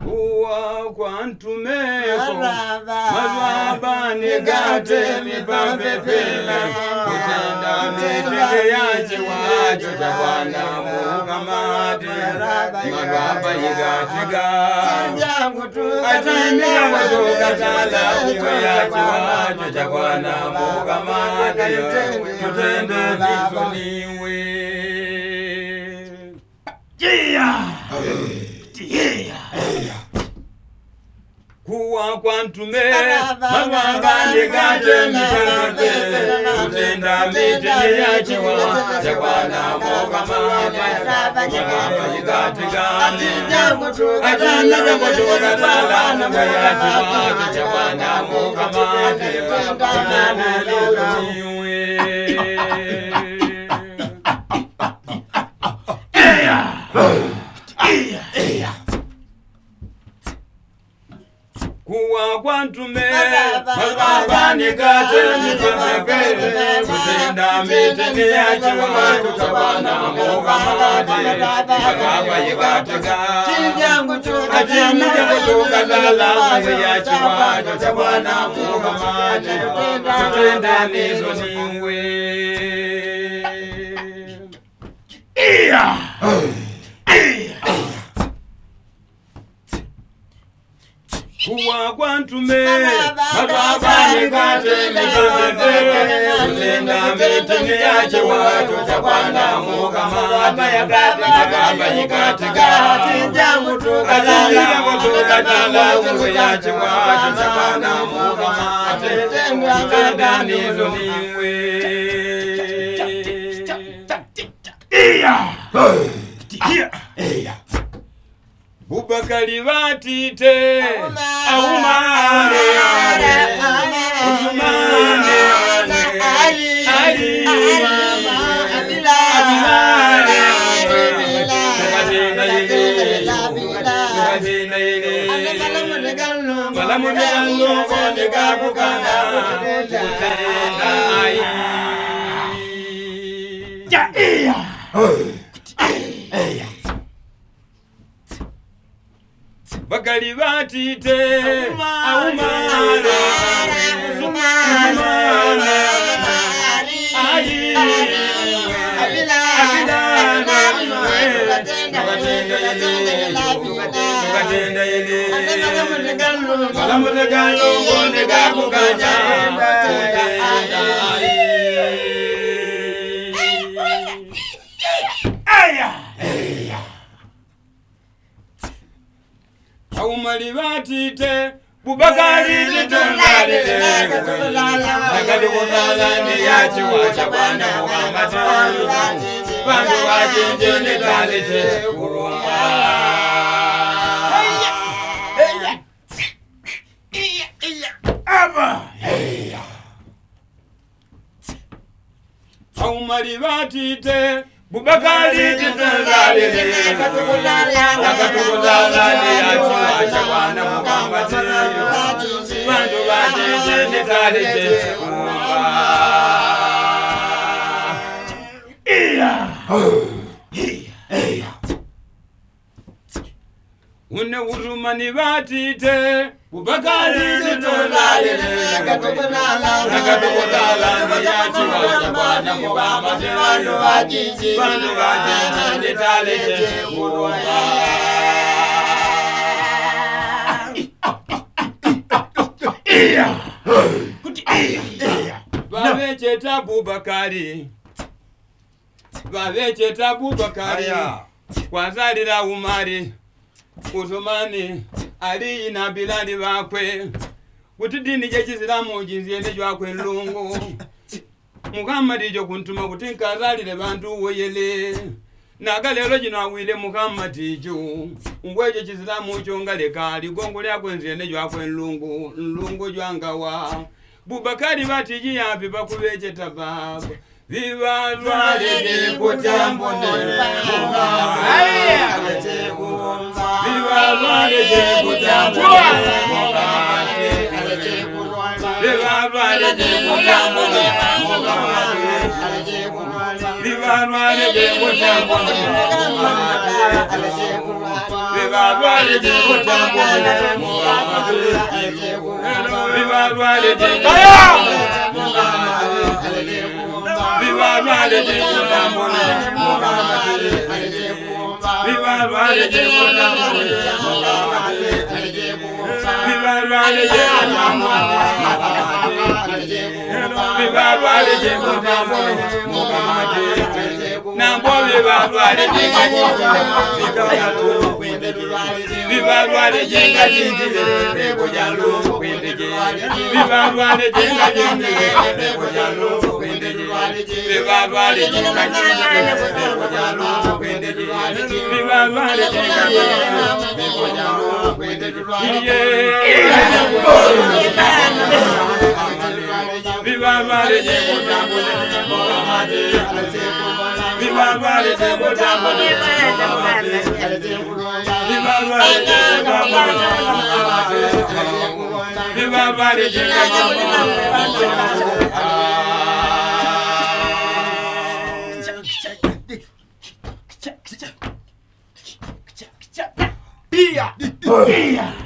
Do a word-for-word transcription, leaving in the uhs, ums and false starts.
Uwa kwa ntumeko Maraba nigate mipambe pele Kutenda mitende yachi wacho Chabwana mukamati Maraba yigatiga Achimia watoka tala Iwe yachi wacho Chabwana mukamati Kutenda nizoniwe Yeah! Yeah! Kuwa kwa ntume Maraba nigate mipambe Kutenda mitende yachi wacho Chabwana mukamati Maraba yigatiga Achimia watoka tala Iwe yachi wacho Chabwana mukamati Kutenda nizoniwe Kuwa kwa ntume Maraba nigate mipambe Kutenda mitende yachi wacho Chabwana mukamati Maraba yigatiga Achimia watoka tala Iwe yachi wacho Chabwana mukamati Kutenda nizoniwe Iya! Kuwa kwa ntume Maraba nigate mipambe Kutenda mitende yachi wacho Chabwana mukamati Maraba yigatiga Achimia watoka tala Iwe yachi wacho Chabwana mukamati Kutenda nizoniwe Iya! Iya! Bubakari batite Aumane Usmane Ali Ali Abilane Wala munegalo Konega kukana Kutenda Ya iya Iya Bakari batite Aumane Usmane Ali Abilane Tukatenda yele Wala munegalo Konega kukana Kutenda Aya Aya Aumali batite Bubakari titungalile Nakali kutala ni yachi wacho Chabwana mukamati Bandu wajinje nitalite kurumba Aba Aumali batite Bubakari titungalile Nakatukulala ni yachi wacho Chabwana mukamati Bandu wajinje nitalite kurumba Iya Iya Une urumani batite Bubakari titungalile Nakatukulala ni yachi wacho Chabwana mukamati Bandu wajinje nitalite kurumba Iya Babecheta Bubakari Babecheta Bubakari Kwazalira Umari Usmani Ali na Bilali bakwe Kuti dini jechisilamu jinziende jwakwe lungu Muhammadi jo kuntuma kuti nkazalire bantu woyele Nagalelo jino awile Muhammadi jo Ngweje chisilamu chongale kali Gongo lyakwe nziende jwakwe lungu Lungu jwangawa Bubakari batiji yapi bakubecheta baba Viva Rwalede kutambone Viva Rwalede kutambone Viva Rwalede kutambone Viva Rwalede kutambone Viva Rwalede kutambone Viva Rwanda de Viva Rwanda de Viva Rwanda de Viva Rwanda de Viva Rwanda de Nambo Viva Rwanda de Viva Rwanda de Viva Rwanda de Viva Rwanda Viva Viva